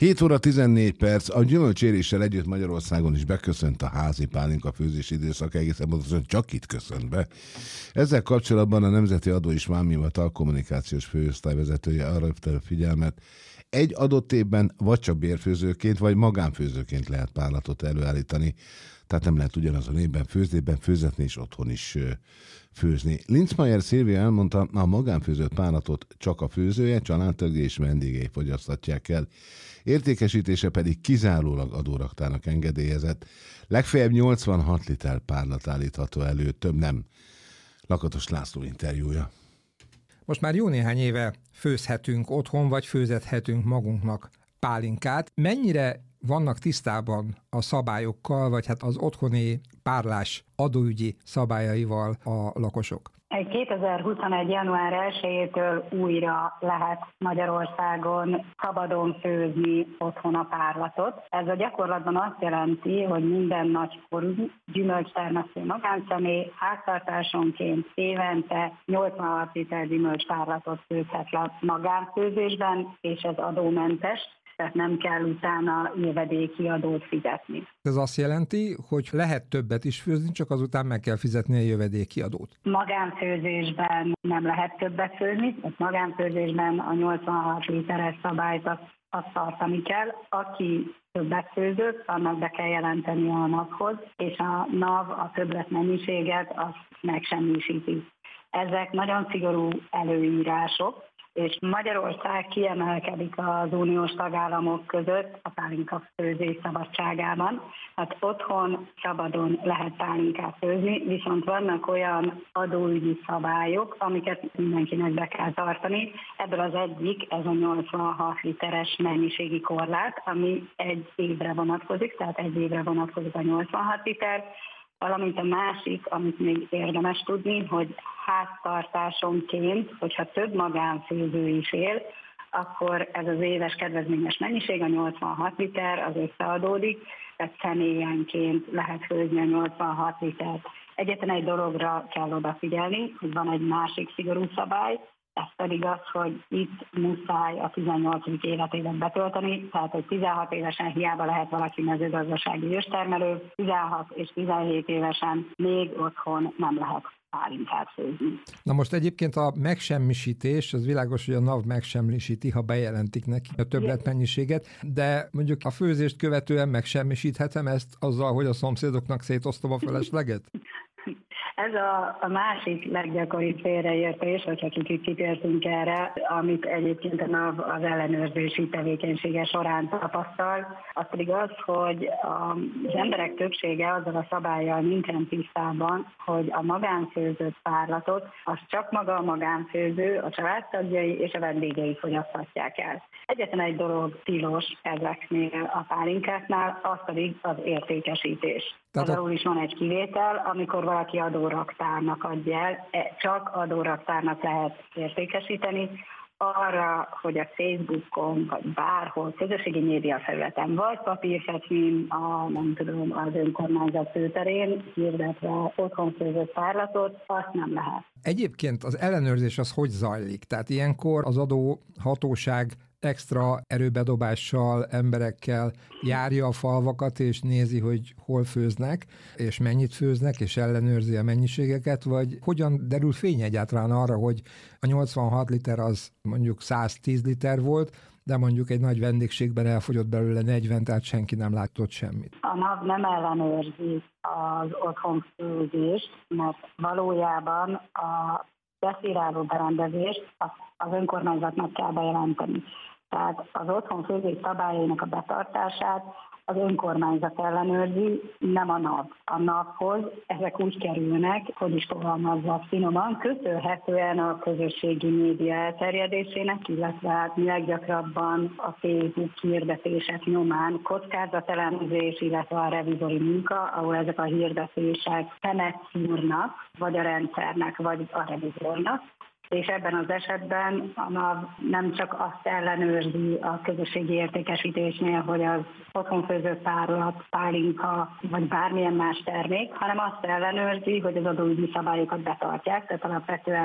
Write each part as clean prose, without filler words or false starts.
7 óra 14 perc, a gyümölcséréssel együtt Magyarországon is beköszönt a házi pálinka főzés időszak, egészen pontosan csak itt köszönt be. Ezzel kapcsolatban a Nemzeti Adó és Vámhivatal kommunikációs főosztályvezetője arra hívta a figyelmet, egy adott évben vagy csak bérfőzőként, vagy magánfőzőként lehet párlatot előállítani, tehát nem lehet ugyanazon évben főzetni és otthon is főzni. Linzmeier Szilvia elmondta, a magánfőzött párlatot csak a főzője, családtagja és vendégei fogyasztatják el. Értékesítése pedig kizárólag adóraktárnak engedélyezett. Legfeljebb 86 liter párlat állítható elő, több nem. Lakatos László interjúja. Most már jó néhány éve főzhetünk otthon, vagy főzethetünk magunknak pálinkát. Mennyire vannak tisztában a szabályokkal, vagy hát az otthoni párlás adóügyi szabályaival a lakosok? 2021. január 1-től újra lehet Magyarországon szabadon főzni otthon a párlatot. Ez a gyakorlatban azt jelenti, hogy minden nagykorú gyümölcstermesztő magánszemély háztartásonként évente 86 liter gyümölcspárlatot főzhet le magánfőzésben, és ez adómentes, tehát nem kell utána jövedéki adót fizetni. Ez azt jelenti, hogy lehet többet is főzni, csak azután meg kell fizetni a jövedéki adót. Magánfőzésben nem lehet többet főzni, tehát magánfőzésben a 86 literes szabályt azt tartani kell. Aki többet főzött, annak be kell jelenteni a NAV-hoz, és a NAV a többlet mennyiséget azt megsemmisíti. Ezek nagyon szigorú előírások, és Magyarország kiemelkedik az uniós tagállamok között a pálinka főzés szabadságában. Hát otthon szabadon lehet pálinkát főzni, viszont vannak olyan adóügyi szabályok, amiket mindenkinek be kell tartani. Ebből az egyik, ez a 86 literes mennyiségi korlát, ami egy évre vonatkozik, tehát egy évre vonatkozik a 86 liter, valamint a másik, amit még érdemes tudni, hogy háztartásonként, hogyha több magánfőző is él, akkor ez az éves kedvezményes mennyiség, a 86 liter, az összeadódik, tehát személyenként lehet főzni a 86 litert. Egyetlen egy dologra kell odafigyelni, hogy van egy másik szigorú szabály, ez pedig az, hogy itt muszáj a 18. életévet betölteni, tehát hogy 16 évesen hiába lehet valaki mezőgazdasági őstermelő, 16 és 17 évesen még otthon nem lehet pálinkát főzni. Na most egyébként a megsemmisítés, az világos, hogy a NAV megsemmisíti, ha bejelentik neki a többletmennyiséget, de mondjuk a főzést követően megsemmisíthetem ezt azzal, hogy a szomszédoknak szétosztom a felesleget? Ez a másik leggyakoribb félreértés, hogyha kicsit kitértünk erre, amit egyébként a NAV az ellenőrzési tevékenysége során tapasztal, az pedig az, hogy az emberek többsége azzal a szabállyal nincsen tisztában, hogy a magánfőzött párlatot az csak maga a magánfőző, a családtagjai és a vendégei fogyaszthatják el. Egyetlen egy dolog tilos ezeknél a pálinkáknál, az pedig az értékesítés. Például is van egy kivétel, amikor valaki adóraktárnak adja el, csak adóraktárnak lehet értékesíteni, arra, hogy a Facebookon, vagy bárhol, közösségi média felületen, vagy papírfecsin, az önkormányzat főterén hirdetve otthon főzött párlatot, azt nem lehet. Egyébként az ellenőrzés az hogy zajlik? Tehát ilyenkor az adóhatóság extra erőbedobással, emberekkel járja a falvakat, és nézi, hogy hol főznek, és mennyit főznek, és ellenőrzi a mennyiségeket, vagy hogyan derül fény egyáltalán arra, hogy a 86 liter az mondjuk 110 liter volt, de mondjuk egy nagy vendégségben elfogyott belőle 40, tehát senki nem látott semmit. A NAV nem ellenőrzi az otthonfőzést, mert valójában a beszíráló berendezést az önkormányzatnak kell bejelenteni. Tehát az otthonfőzés szabályainak a betartását az önkormányzat ellenőrzi, nem a NAV. A NAV-hoz ezek úgy kerülnek, hogy is fogalmazzak finoman, köszönhetően a közösségi média elterjedésének, illetve leggyakrabban a Facebook hirdetések nyomán kockázatelemzés, illetve a revizori munka, ahol ezek a hirdetések szemet szúrnak, vagy a rendszernek, vagy a revizornak. És ebben az esetben a NAV nem csak azt ellenőrzi a közösségi értékesítésnél, hogy az otthonfőzött párlat, pálinka vagy bármilyen más termék, hanem azt ellenőrzi, hogy az adóügyi szabályokat betartják, tehát alapvetően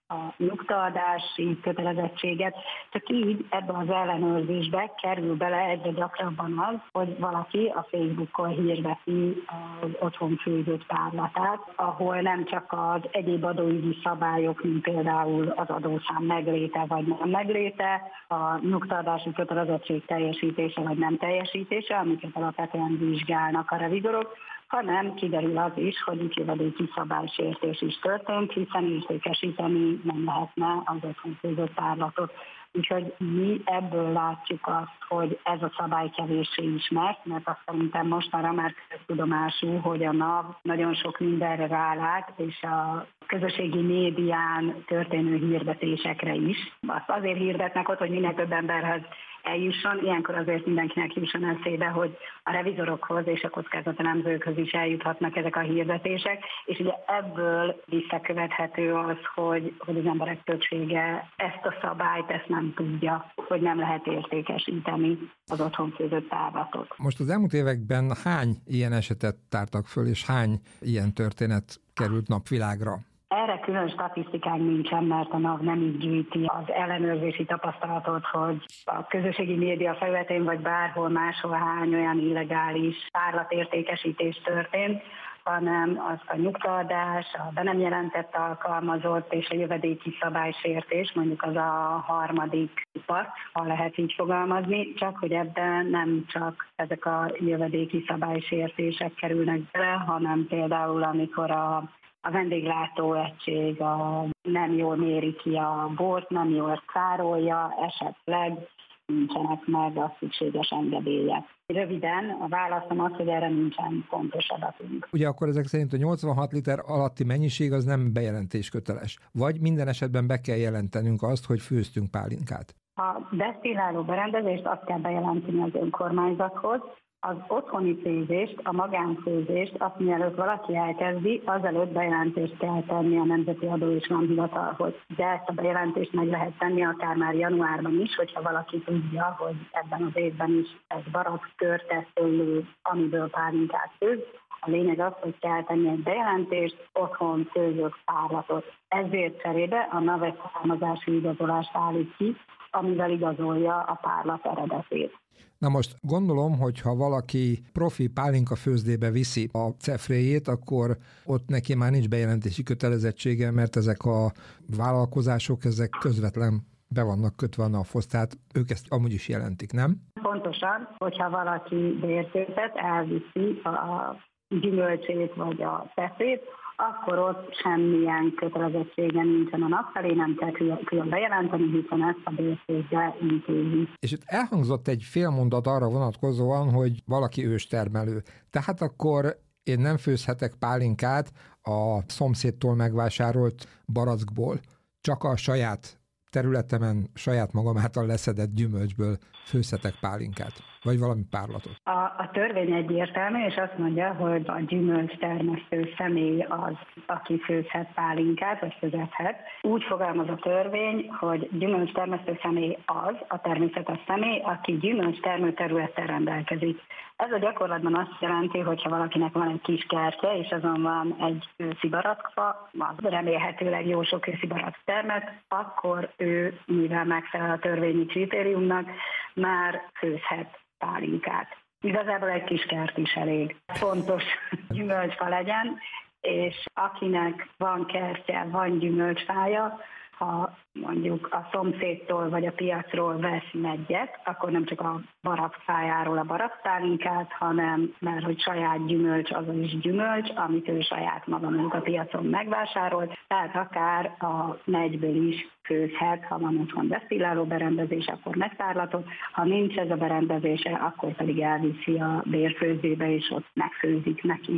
a nyugtaadási kötelezettséget, csak így ebbe az ellenőrzésbe kerül bele egyre gyakrabban az, hogy valaki a Facebookon hirdeti az otthon főzött párlatát, ahol nem csak az egyéb adóügyi szabályok, mint például az adószám megléte vagy nem megléte, a nyugtaadási kötelezettség teljesítése vagy nem teljesítése, amiket alapvetően vizsgálnak a revizorok, hanem kiderül az is, hogy itt jövedéki szabálysértés is történt, hiszen értékesíteni nem lehetne az otthon főzött párlatot. Úgyhogy mi ebből látjuk azt, hogy ez a szabály kevéssé ismert, mert azt szerintem mostanra már köztudomású, hogy a NAV nagyon sok mindenre rálát, és a közösségi médián történő hirdetésekre is. Azt azért hirdetnek ott, hogy minél több emberhez eljusson, ilyenkor azért mindenkinek jusson eszébe, hogy a revizorokhoz és a kockázatelemzőkhöz is eljuthatnak ezek a hirdetések, és ugye ebből visszakövethető az, hogy az emberek többsége ezt a szabályt, ezt nem tudja, hogy nem lehet értékesíteni az otthon főzött párlatot. Most az elmúlt években hány ilyen esetet tártak föl, és hány ilyen történet került napvilágra? Erre külön statisztikánk nincsen, mert a NAV nem így gyűjti az ellenőrzési tapasztalatot, hogy a közösségi média felületén vagy bárhol máshol hány olyan illegális párlatértékesítés történt, hanem az a nyugtaadás, a be nem jelentett alkalmazott és a jövedéki szabálysértés, mondjuk az a harmadik pac, ha lehet így fogalmazni, csak hogy ebben nem csak ezek a jövedéki szabálysértések kerülnek bele, hanem például amikor a vendéglátóegység nem jól méri ki a bort, nem jól szárolja, esetleg nincsenek meg a szükséges engedélyek. Röviden a válaszom az, hogy erre nincsen pontos adatunk. Ugye akkor ezek szerint a 86 liter alatti mennyiség az nem bejelentésköteles. Vagy minden esetben be kell jelentenünk azt, hogy főztünk pálinkát? A desztilláló berendezést azt kell bejelenteni az önkormányzathoz, az otthoni főzést, a magánfőzést, azt mielőtt valaki elkezdi, azelőtt bejelentést kell tenni a Nemzeti Adó és Vámhivatalhoz. De ezt a bejelentést meg lehet tenni akár már januárban is, hogyha valaki tudja, hogy ebben az évben is ez barack, körtesztőlő, amiből pálinkát főz. A lényeg az, hogy kell tenni egy bejelentést, otthon főzött párlatot. Ezért cserébe a NAV egy származási igazolást állít ki, amivel igazolja a párlat eredetét. Na most gondolom, hogy ha valaki profi pálinka főzdébe viszi a cefréjét, akkor ott neki már nincs bejelentési kötelezettsége, mert ezek a vállalkozások, ezek közvetlen be vannak kötve a NAV-hoz, tehát ők ezt amúgy is jelentik, nem? Pontosan, hogyha valaki bérfőzet elviszi a gyümölcsét vagy a cefrét, akkor ott semmilyen kötelezettsége nincsen a NAV felé, nem kell külön bejelenteni, hiszen ezt a bérfőzde intézi. És itt elhangzott egy fél mondat arra vonatkozóan, hogy valaki őstermelő. Tehát akkor én nem főzhetek pálinkát a szomszédtól megvásárolt barackból, csak a saját területemen, saját magam által leszedett gyümölcsből főzhetek pálinkát, vagy valami párlatot. A törvény egyértelmű, és azt mondja, hogy a gyümölcstermesztő személy az, aki főzhet pálinkát, vagy főzhet. Úgy fogalmaz a törvény, hogy gyümölcstermesztő személy az, a természetes személy, aki gyümölcstermő területtel rendelkezik. Ez a gyakorlatban azt jelenti, hogy ha valakinek van egy kis kertje, és azon van egy őszi barackfa, az remélhetőleg jó sok őszi barack termet, akkor ő, mivel megfelel a törvényi kritériumnak, már főzhet pálinkát. Igazából egy kis kert is elég fontos gyümölcsfa legyen, és akinek van kertje, van gyümölcsfája, ha mondjuk a szomszédtól vagy a piacról vesz meggyet, akkor nem csak a barackfájáról a barackpálinkát, hanem mert hogy saját gyümölcs, azon is gyümölcs, amit ő saját maga a piacon megvásárolt, tehát akár a megyből is főzhet, ha van otthon desztilláló berendezés, akkor megtárlatot, ha nincs ez a berendezése, akkor pedig elviszi a bérfőzőbe, és ott megfőzik neki.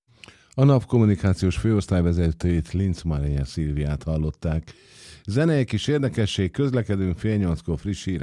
A NAV kommunikációs főosztályvezetőjét, Linz Maria Szilviát hallották. Zenei kis érdekesség, közlekedünk, 7:30-kor friss hírek.